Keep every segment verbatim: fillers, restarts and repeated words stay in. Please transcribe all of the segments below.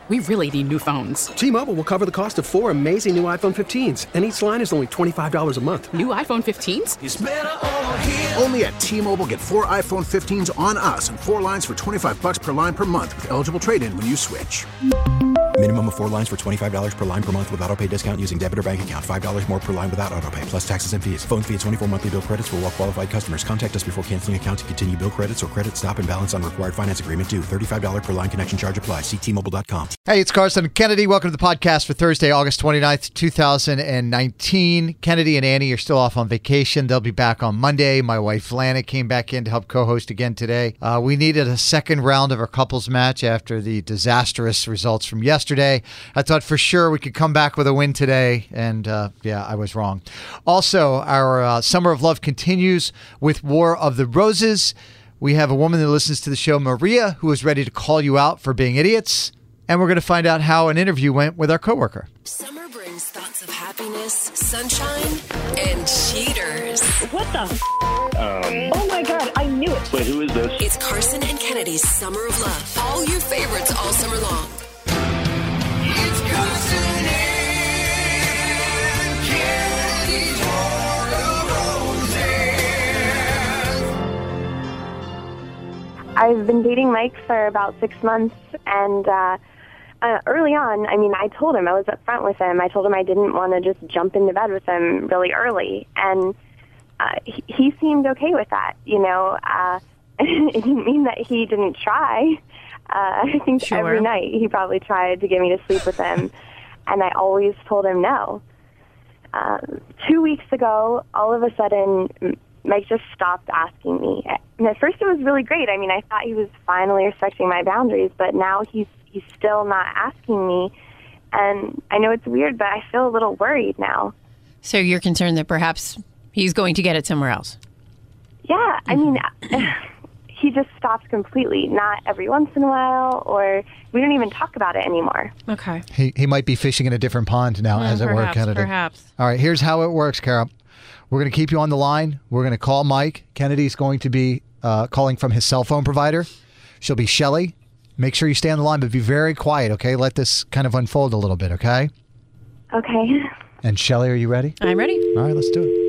we really need new phones. T-Mobile will cover the cost of four amazing new iPhone fifteens, and each line is only twenty-five dollars a month. New iPhone fifteens? It's better over here. Only at T-Mobile, get four iPhone fifteens on us and four lines for twenty-five dollars per line per month with eligible trade-in when you switch. Minimum of four lines for twenty-five dollars per line per month with autopay discount using debit or bank account. five dollars more per line without autopay, plus taxes and fees. Phone fee at twenty-four monthly bill credits for well-qualified customers. Contact us before canceling account to continue bill credits or credit stop and balance on required finance agreement due. thirty-five dollars per line connection charge applies. See T Mobile dot com. Hey, it's Carson and Kennedy. Welcome to the podcast for Thursday, August twenty-ninth, twenty nineteen. Kennedy and Annie are still off on vacation. They'll be back on Monday. My wife, Lana, came back in to help co-host again today. Uh, we needed a second round of our couples match after the disastrous results from yesterday. I thought for sure we could come back with a win today, and uh, yeah, I was wrong. Also, our uh, Summer of Love continues with War of the Roses. We have a woman that listens to the show, Maria, who is ready to call you out for being idiots. And we're going to find out how an interview went with our coworker. Summer brings thoughts of happiness, sunshine, and cheaters. What the f***? Um, oh my God, I knew it. Wait, who is this? It's Carson and Kennedy's Summer of Love. All your favorites all summer long. It's Carson and Kennedy's War of Roses. I've been dating Mike for about six months, and uh, uh, early on, I mean, I told him, I was up front with him, I told him I didn't want to just jump into bed with him really early, and uh, he, he seemed okay with that, you know. Uh, it didn't mean that he didn't try. Uh, I think Sure. every night he probably tried to get me to sleep with him, and I always told him no. Um, two weeks ago, all of a sudden, Mike just stopped asking me. And at first it was really great. I mean, I thought he was finally respecting my boundaries, but now he's he's still not asking me. And I know it's weird, but I feel a little worried now. So you're concerned that perhaps he's going to get it somewhere else? Yeah, I mean, he just stops completely. Not every once in a while, or we don't even talk about it anymore. Okay. He he might be fishing in a different pond now, Mm, as it were, perhaps, Kennedy. perhaps. All right, here's how it works, Kara. We're going to keep you on the line. We're going to call Mike. Kennedy's going to be uh, calling from his cell phone provider. She'll be Shelly. Make sure you stay on the line, but be very quiet, okay? Let this kind of unfold a little bit, okay? Okay. And Shelly, are you ready? I'm ready. All right, let's do it.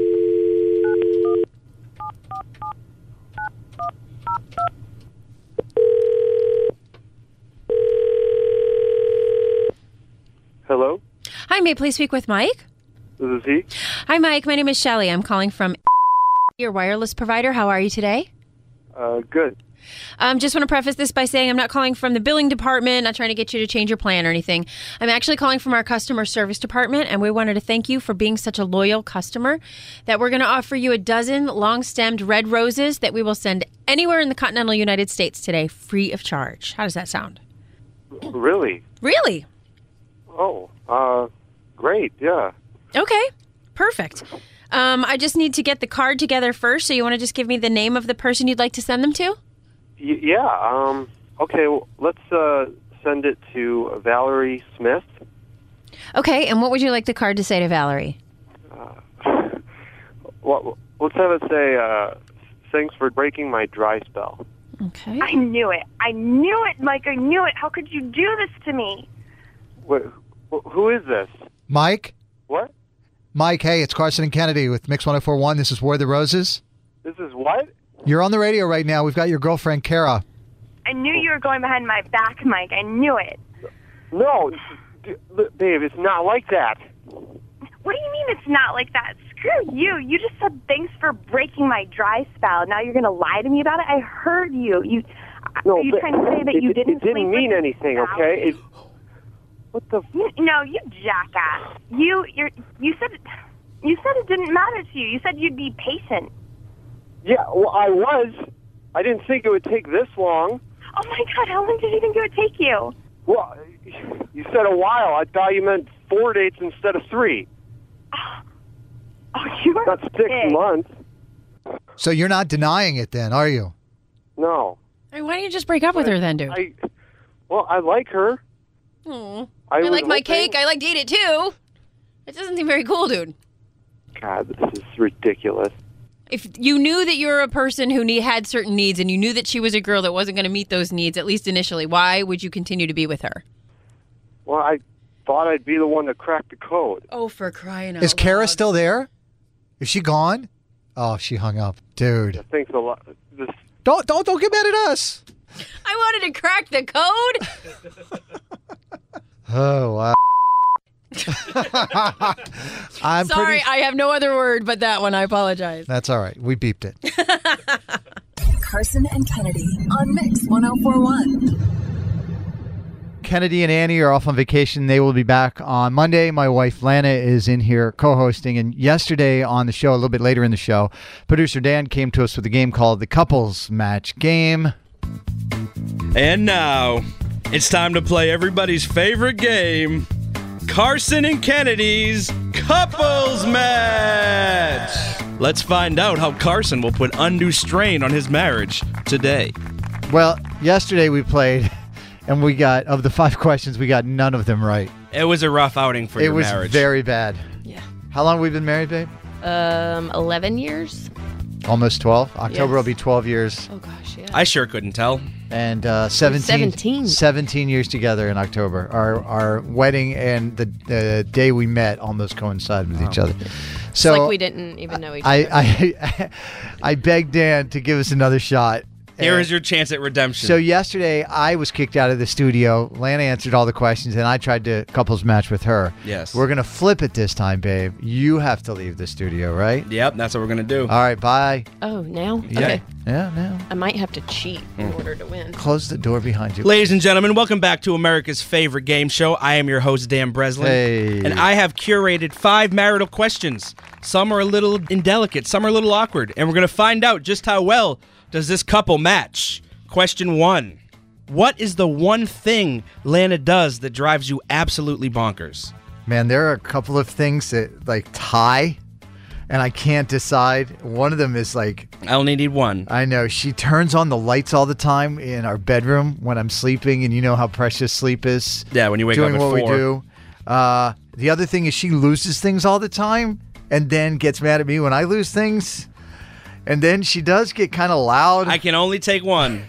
Hello? Hi, may I please speak with Mike? This is he? Hi, Mike. My name is Shelly. I'm calling from your wireless provider. How are you today? Uh, good. Um, just want to preface this by saying I'm not calling from the billing department, not trying to get you to change your plan or anything. I'm actually calling from our customer service department, and we wanted to thank you for being such a loyal customer that we're going to offer you a dozen long-stemmed red roses that we will send anywhere in the continental United States today, free of charge. How does that sound? Really? Really? Oh, uh, great, yeah. Okay, perfect. Um, I just need to get the card together first, so you want to just give me the name of the person you'd like to send them to? Y- yeah, um, okay, well, let's uh, send it to Valerie Smith. Okay, and what would you like the card to say to Valerie? Uh, well, let's have it say, uh, thanks for breaking my dry spell. Okay. I knew it. I knew it, Mike. I knew it. How could you do this to me? Wait, wh- who is this? Mike? What? Mike, hey, it's Carson and Kennedy with Mix ten forty-one. This is War of the Roses. This is what? You're on the radio right now. We've got your girlfriend, Kara. I knew you were going behind my back, Mike. I knew it. No, d- d- babe, it's not like that. What do you mean it's not like that? Screw you. You just said thanks for breaking my dry spell. Now you're going to lie to me about it? I heard you. You No, Are you but trying to say that it, you it, didn't It didn't sleep mean with anything, Valerie? okay? It, what the... F- No, you jackass. You you're, you said you said it didn't matter to you. You said you'd be patient. Yeah, well, I was. I didn't think it would take this long. Oh my God, how long did you think it would take you? Well, you said a while. I thought you meant four dates instead of three. Oh, you are Not six big. months. So you're not denying it then, are you? No. Hey, why don't you just break up with her then, dude? I, well, I like her. Hmm. I, I was like my hoping- cake. I like to eat it too. It doesn't seem very cool, dude. God, this is ridiculous. If you knew that you were a person who need, had certain needs and you knew that she was a girl that wasn't going to meet those needs, at least initially, why would you continue to be with her? Well, I thought I'd be the one to crack the code. Oh, for crying out Is Kara loud. still there? Is she gone? Oh, she hung up. Dude. Thanks a lot. This, Don't don't don't get mad at us. I wanted to crack the code. Oh wow. I'm Sorry, pretty I have no other word but that one. I apologize. That's all right. We beeped it. Carson and Kennedy on Mix one oh four point one. Kennedy and Annie are off on vacation. They will be back on Monday. My wife Lana is in here co-hosting. And yesterday on the show, a little bit later in the show, producer Dan came to us with a game called the Couples Match Game. And now, it's time to play everybody's favorite game, Carson and Kennedy's Couples Match. Let's find out how Carson will put undue strain on his marriage today. Well, yesterday we played, and we got, of the five questions, we got none of them right. It was a rough outing for it your was marriage. very bad. Yeah. How long have we been married, babe? Um, eleven years. Almost twelve. October Yes. will be twelve years. Oh gosh, yeah. I sure couldn't tell. And uh, seventeen, seventeen. seventeen years together in October. Our our wedding and the, the day we met almost coincided with each other. So it's like we didn't even know each other. I, I, I begged Dan to give us another shot. Here And is your chance at redemption. So yesterday I was kicked out of the studio. Lana answered all the questions, and I tried to couples match with her. Yes. We're gonna flip it this time, babe. You have to leave the studio, right? Yep, that's what we're going to do. All right, bye. Oh, now? Yeah. Okay. Yeah, now. I might have to cheat in order to win. Close the door behind you. Ladies and gentlemen, welcome back to America's favorite game show. I am your host, Dan Breslin. Hey. And I have curated five marital questions. Some are a little indelicate, some are a little awkward. And we're going to find out just how well does this couple match. Question one. What is the one thing Lana does that drives you absolutely bonkers? Man, there are a couple of things that like tie, and I can't decide. One of them is like I only need one. I know she turns on the lights all the time in our bedroom when I'm sleeping, and you know how precious sleep is. Yeah, when you wake doing up at what four. we do. Uh, the other thing is she loses things all the time, and then gets mad at me when I lose things, and then she does get kind of loud. I can only take one.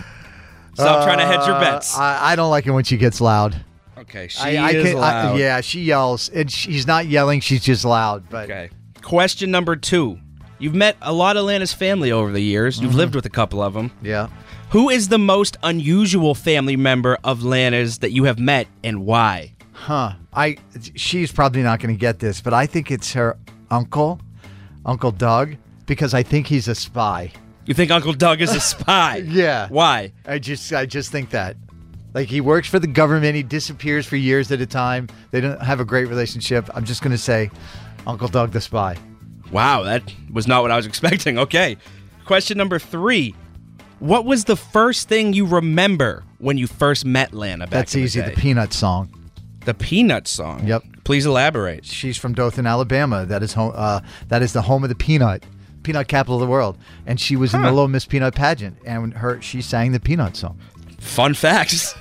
Stop trying to hedge your Uh, bets. I, I don't like it when she gets loud. Okay, she I, I is can- I- loud. yeah, she yells, and she's not yelling; she's just loud. But Okay. Question number two. You've met a lot of Lana's family over the years. You've Mhm. lived with a couple of them. yeah. Who is the most unusual family member of Lana's that you have met, and why? Huh. I she's probably not going to get this, but I think it's her uncle, Uncle Doug, because I think he's a spy. You think Uncle Doug is a spy? Yeah. Why? I just I just think that. Like he works for the government, he disappears for years at a time. They don't have a great relationship. I'm just going to say Uncle Doug the spy. Wow, that was not what I was expecting. Okay. Question number three. What was the first thing you remember when you first met Lana back That's in the easy, day? the Peanut song. The Peanut song? Yep. Please elaborate. She's from Dothan, Alabama. That is home uh, that is the home of the peanut. Peanut capital of the world. And she was in the Huh. Little Miss Peanut pageant, and her she sang the Peanut song. Fun facts.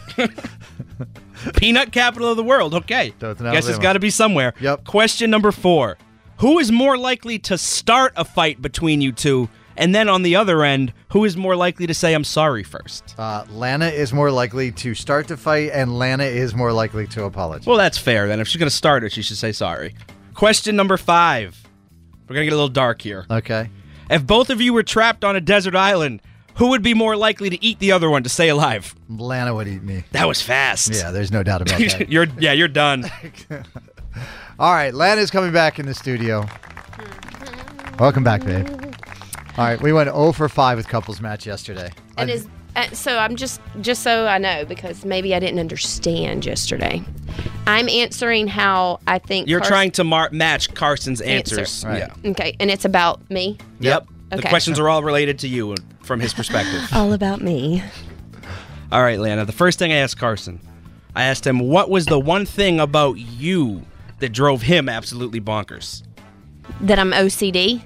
Peanut capital of the world. Okay. Dothan, Guess it's Alabama. got to be somewhere. Yep. Question number four. Who is more likely to start a fight between you two? And then on the other end, who is more likely to say, I'm sorry first? Uh, Lana is more likely to start the fight, and Lana is more likely to apologize. Well, that's fair then. If she's going to start it, she should say sorry. Question number five. We're going to get a little dark here. Okay. If both of you were trapped on a desert island, who would be more likely to eat the other one to stay alive? Lana would eat me. That was fast. Yeah, there's no doubt about that. you're yeah, you're done. All right, Lana's coming back in the studio. Welcome back, babe. All right, we went oh for five with couples match yesterday. And I- is uh, so I'm just just so I know, because maybe I didn't understand yesterday. I'm answering how I think You're Carson- trying to mar- match Carson's Answer. answers. Right. Yeah. Okay, and it's about me. Yep. The Okay. questions are all related to you from his perspective. All about me. All right, Lana. The first thing I asked Carson, I asked him, what was the one thing about you that drove him absolutely bonkers? That I'm O C D.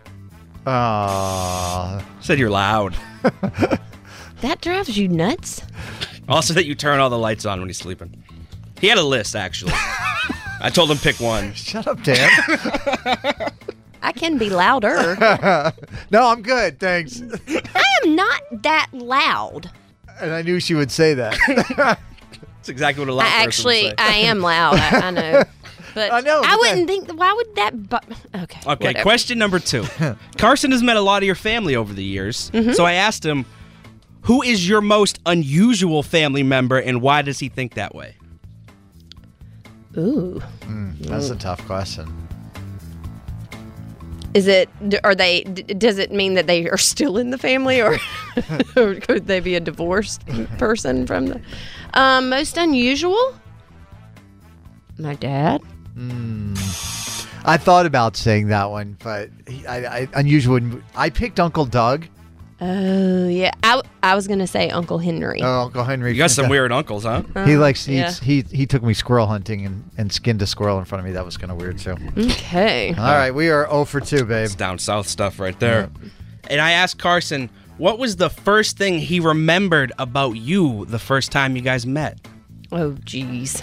Aw. Said you're loud. That drives you nuts. Also that you turn all the lights on when he's sleeping. He had a list, actually. I told him pick one. Shut up, Dan. I can be louder. No, I'm good, thanks. I am not that loud. And I knew she would say that. That's exactly what a loud I person actually, would say. I am loud. I, I know. But I know, I but wouldn't think. Why would that? Bu- okay. Okay, whatever. question number two. Carson has met a lot of your family over the years, Mm-hmm. so I asked him, who is your most unusual family member, and why does he think that way? Ooh. Mm, that's a tough question. Is it? Are they? d- Does it mean that they are still in the family, or, or could they be a divorced person from the? Um, most unusual. My dad. I thought about saying that one, but he, I, I unusual. I picked Uncle Doug. Oh yeah, I, I was gonna say Uncle Henry. Oh, Uncle Henry. You got some weird uncles, huh? He likes he, yeah. he he took me squirrel hunting and, and skinned a squirrel in front of me. That was kind of weird too. Okay. All right, we are zero for two, babe. It's down south stuff right there. And I asked Carson, what was the first thing he remembered about you the first time you guys met? Oh jeez.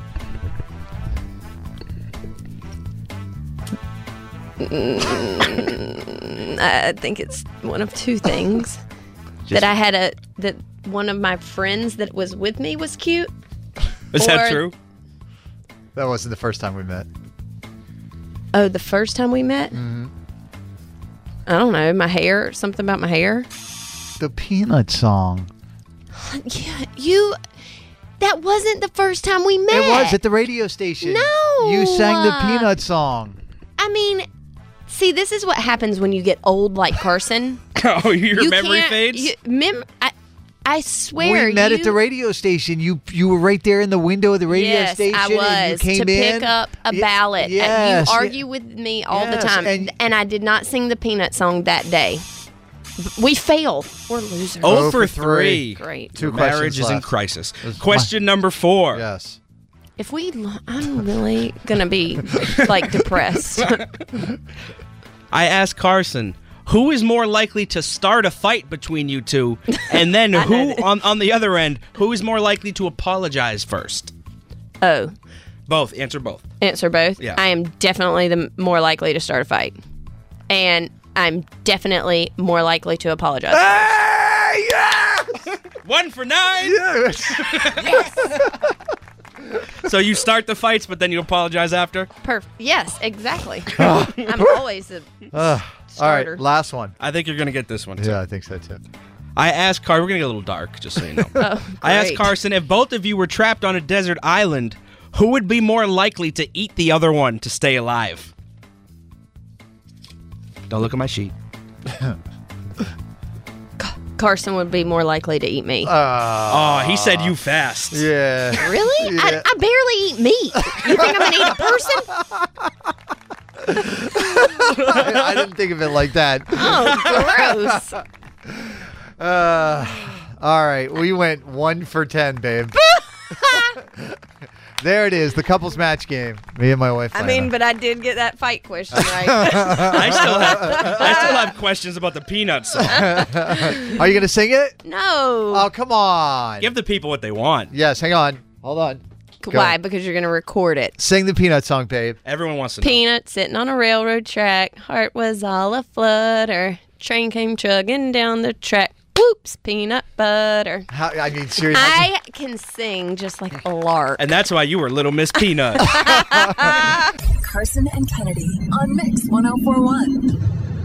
Mm, I think it's one of two things. that I had a that one of my friends that was with me was cute. Is that Or- true? That wasn't the first time we met. Oh, the first time we met? Mm-hmm. I don't know, my hair, something about my hair. The Peanut song. Yeah, you. That wasn't the first time we met. It was at the radio station. No. You sang the Peanut song. I mean, see, this is what happens when you get old like Carson. Oh, your You memory can't- fades? You, mem- I, I swear. We met you, at the radio station. You you were right there in the window of the radio yes, station. I and you was came to in. pick up a Ye- ballot. Yes, you ye- argue with me all Yes, the time, and- and, I did not sing the Peanut song that day. We failed. We're losers. Oh Oh for for three. three. Great. Two Marriage questions is in left. crisis. This is Question number four. Yes. If we, lo- I'm really gonna be like depressed. I asked Carson, who is more likely to start a fight between you two? And then I know who, this. on, on the other end, who is more likely to apologize first? Oh, Both. Answer both. answer both. Yeah. I am definitely the m- more likely to start a fight, and I'm definitely more likely to apologize. Hey, yes! One for nine. Yes. So you start the fights, but then you apologize after? Perfect. Yes, exactly. Ah. I'm always a Uh, all starter. right, last one. I think you're going to get this one, too. Yeah, I think so too. I asked Carson, we're going to get a little dark, just so you know. Oh, I asked great. Carson, if both of you were trapped on a desert island, who would be more likely to eat the other one to stay alive? Don't look at my sheet. Carson would be more likely to eat me. Uh, Oh, he said you fast. yeah. Really? Yeah. I, I barely eat meat. You think I'm gonna eat a person? I, I didn't think of it like that. Oh, gross. Uh, all right, we went one for ten, babe. There it is, the couples match game. Me and my wife. I Lana. mean, but I did get that fight question right. I still have I still have questions about the peanut song. Are you gonna sing it? No. Oh, come on. Give the people what they want. Yes, hang on. Hold on. Go. Why? Because you're gonna record it. Sing the Peanut song, babe. Everyone wants to know. Peanut sitting on a railroad track. Heart was all a flutter. Train came chugging down the track. Whoops, peanut butter. How, I mean, seriously. I can sing just like a lark. And that's why you were Little Miss Peanut. Carson and Kennedy on Mix one oh four one.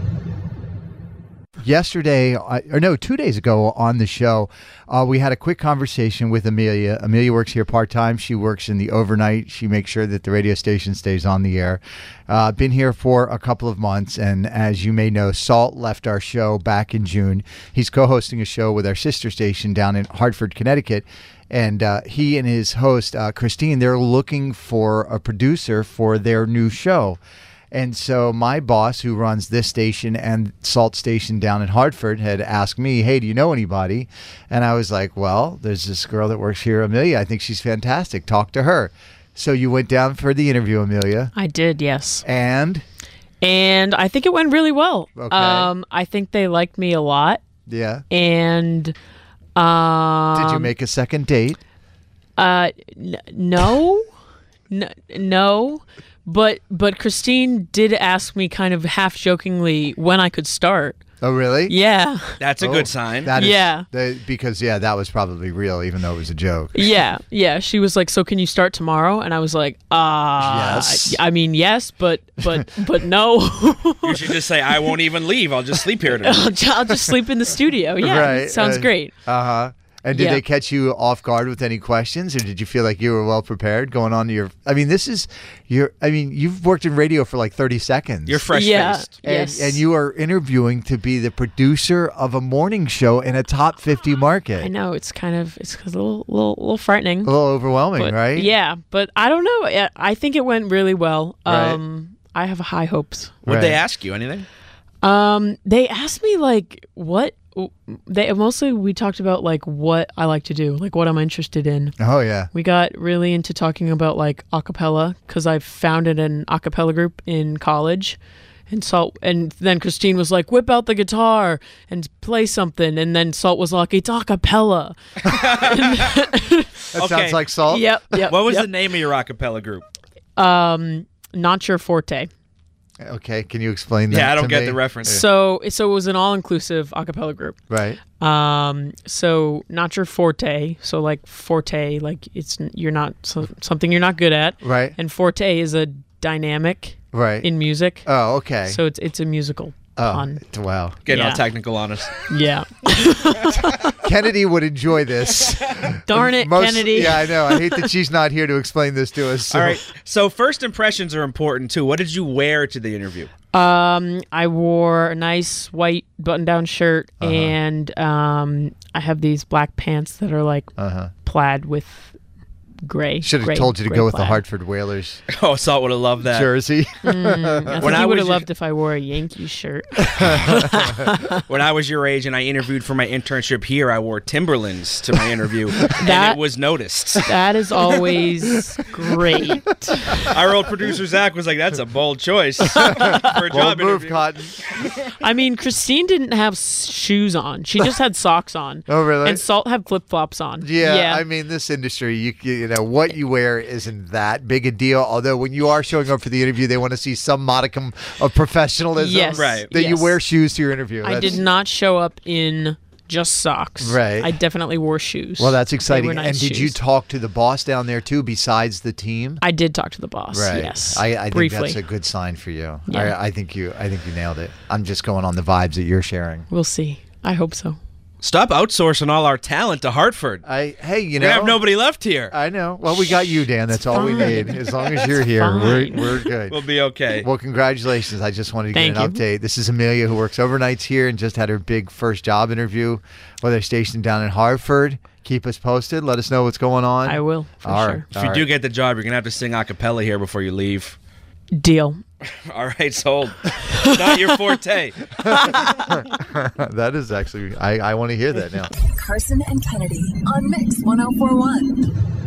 Yesterday, uh, or no, two days ago on the show, uh, we had a quick conversation with Amelia. Amelia works here part-time. She works in the overnight. She makes sure that the radio station stays on the air. Uh, been here for a couple of months, and as you may know, Salt left our show back in June. He's co-hosting a show with our sister station down in Hartford, Connecticut. And uh, he and his host, uh, Christine, they're looking for a producer for their new show. And so my boss, who runs this station and Salt Station down in Hartford, had asked me, hey, do you know anybody? And I was like, well, there's this girl that works here, Amelia. I think she's fantastic. Talk to her. So you went down for the interview, Amelia. I did, yes. And? And I think it went really well. Okay. Um, I think they liked me a lot. Yeah. And um, Did you make a second date? Uh, n- no, N- no. But but Christine did ask me kind of half jokingly when I could start. Oh, really? Yeah. That's a Oh, good sign. That is, Yeah. the- because, yeah, that was probably real, even though it was a joke. Yeah, yeah. She was like, "So can you start tomorrow?" And I was like, "Ah, Yes. I mean, yes, but but but no. You should just say, I won't even leave. I'll just sleep here tonight. I'll, ju- I'll just sleep in the studio." Yeah, Right. sounds uh, great. Uh-huh. And did Yeah. they catch you off guard with any questions, or did you feel like you were well prepared going on to your? I mean, this is your. I mean, you've worked in radio for like thirty seconds. You're fresh Yeah. faced. and, Yes. and you are interviewing to be the producer of a morning show in a top fifty market. I know it's kind of it's a little little little frightening. A little overwhelming, But, right? Yeah, but I don't know. I- I think it went really well. Right. Um, I have high hopes. Would Right. they ask you anything? Um, they asked me like what they mostly we talked about like what I like to do, like what I'm interested in. Oh yeah. We got really into talking about like acapella because I founded an acapella group in college. And Salt, and then Christine was like, "Whip out the guitar and play something." And then Salt was like, "It's acapella." That Okay. sounds like Salt. Yep. Yep. What was yep. the name of your acapella group? Um, Not Your Forte. Okay, can you explain that? Yeah, I don't to get me? the reference. So, so it was an all-inclusive acapella group. Right. Um, so not your forte. So like forte, like it's you're not so, something you're not good at. Right. And forte is a dynamic. Right. In music. Oh, okay. So it's it's a musical Oh, pun. wow. Getting Yeah. all technical on us. Yeah. Kennedy would enjoy this. Darn it, Most- Kennedy. Yeah, I know. I hate that she's not here to explain this to us. so- All right. So first impressions are important too. What did you wear to the interview? Um, I wore a nice white button-down shirt, Uh-huh. and um, I have these black pants that are like Uh-huh. plaid with gray. Should have gray- told you to gray go with the plaid. Hartford Whalers Oh, Salt would have loved that. jersey. Mm, I think When I he would was have your- loved if I wore a Yankees shirt. When I was your age and I interviewed for my internship here, I wore Timberlands to my interview, and That- it was noticed. That is always great. Our old producer Zach was like, "That's a bold choice for a Well job move, interview." Cotton. I mean, Christine didn't have s- shoes on; she just had socks on. Oh, really? And Salt had flip flops on. Yeah, yeah. I mean, this industry, you you know, what you wear isn't that big a deal. Although when you are showing up for the interview, they want to see some modicum of professionalism. Yes, Right. That you yes. wear shoes to your interview. I That's- did not show up in just socks. Right. I definitely wore shoes. Well, that's They exciting. were nice and did you shoes. talk to the boss down there too, besides the team? I did talk to the boss. Right. Yes. I, I think briefly. that's a good sign for you. Yeah. I, I think you. I think you nailed it. I'm just going on the vibes that you're sharing. We'll see. I hope so. Stop outsourcing all our talent to Hartford. I hey, you We know, have nobody left here. I know. Well, we got you, Dan. That's all we fine. need. As long as you're here, we're fine. we're good. We'll be okay. Well, congratulations. I just wanted to get Thank an you. update. This is Amelia, who works overnights here and just had her big first job interview with our station down in Hartford. Keep us posted. Let us know what's going on. I will, for All sure. right. If you do get the job, you're gonna have to sing a cappella here before you leave. Deal. All right, sold. It's not your forte. That is actually, I, I want to hear that now. Carson and Kennedy on Mix one oh four one.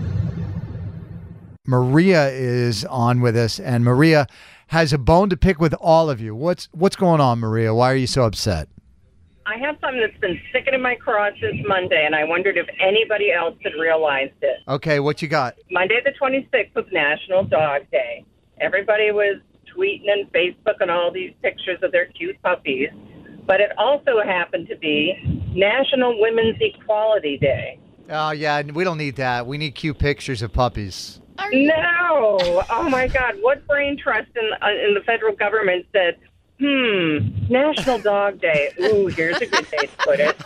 Maria is on with us, and Maria has a bone to pick with all of you. What's what's going on, Maria? Why are you so upset? I have something that's been sticking in my crotch since Monday, and I wondered if anybody else had realized it. Okay, what you got? Monday the twenty-sixth was National Dog Day. Everybody was tweeting and Facebook and all these pictures of their cute puppies. But it also happened to be National Women's Equality Day. Oh, yeah, we don't need that. We need cute pictures of puppies. No! Oh, my God. What brain trust in, uh, in the federal government said, hmm, National Dog Day. Ooh, here's a good day to put it.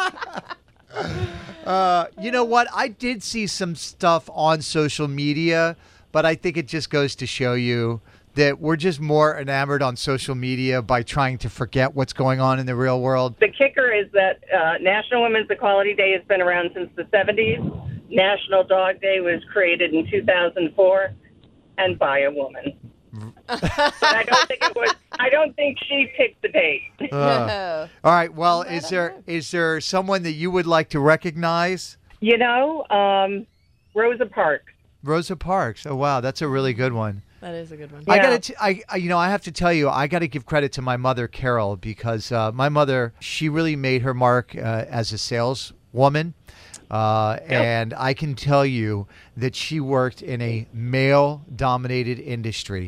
Uh, you know what? I did see some stuff on social media, but I think it just goes to show you that we're just more enamored on social media by trying to forget what's going on in the real world. The kicker is that uh, National Women's Equality Day has been around since the seventies. National Dog Day was created in two thousand four and by a woman. But I don't think it was. I don't think she picked the date. Uh, all right. Well, is there is there someone that you would like to recognize? You know, um, Rosa Parks. Rosa Parks. Oh, wow. That's a really good one. That is a good one. I Yeah. got to, I, I, you know, I have to tell you, I got to give credit to my mother, Carol, because uh, my mother, she really made her mark uh, as a saleswoman. Uh, and I can tell you that she worked in a male-dominated industry.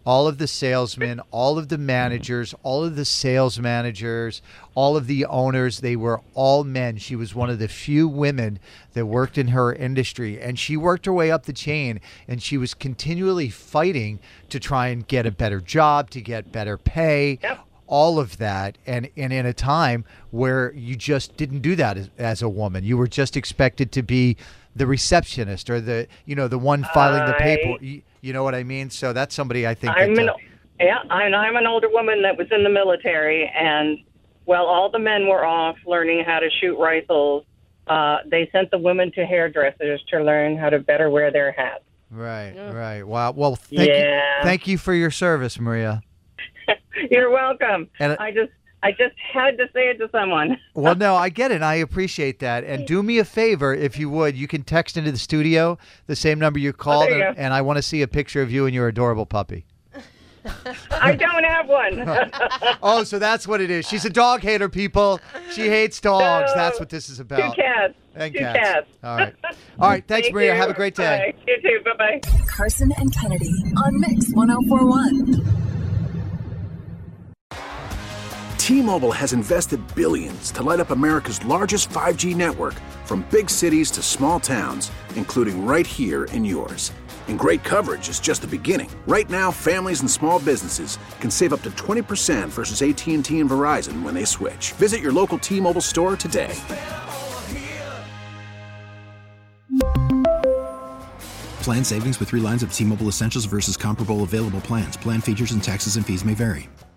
all of the salesmen, all of the managers, all of the sales managers, all of the owners, they were all men. She was one of the few women that worked in her industry, and she worked her way up the chain, and she was continually fighting to try and get a better job, to get better pay. Yep. All of that, and, and in a time where you just didn't do that as, as a woman. You were just expected to be the receptionist or the, you know, the one filing the paper. You, you know what I mean? So that's somebody I think I'm that, an, uh, yeah, I'm, I'm an older woman that was in the military, and while all the men were off learning how to shoot rifles, uh, they sent the women to hairdressers to learn how to better wear their hats. right, right. Wow. Well, thank Yeah. you, thank you for your service, Maria. You're welcome. And- I just I just had to say it to someone. Well, no, I get it. And I appreciate that. And do me a favor, if you would. You can text into the studio the same number you called, there you and, go. and I want to see a picture of you and your adorable puppy. I don't have one. Oh, so that's what it is. She's a dog hater, people. She hates dogs. No. That's what this is about. Two cats. And Two cats. cats. All right. All right. Thanks, Thank Maria. you. Have a great day. Bye. You too. Bye-bye. Carson and Kennedy on Mix one oh four one. T-Mobile has invested billions to light up America's largest five G network, from big cities to small towns, including right here in yours. And great coverage is just the beginning. Right now, families and small businesses can save up to twenty percent versus A T and T and Verizon when they switch. Visit your local T-Mobile store today. Plan savings with three lines of T-Mobile Essentials versus comparable available plans. Plan features and taxes and fees may vary.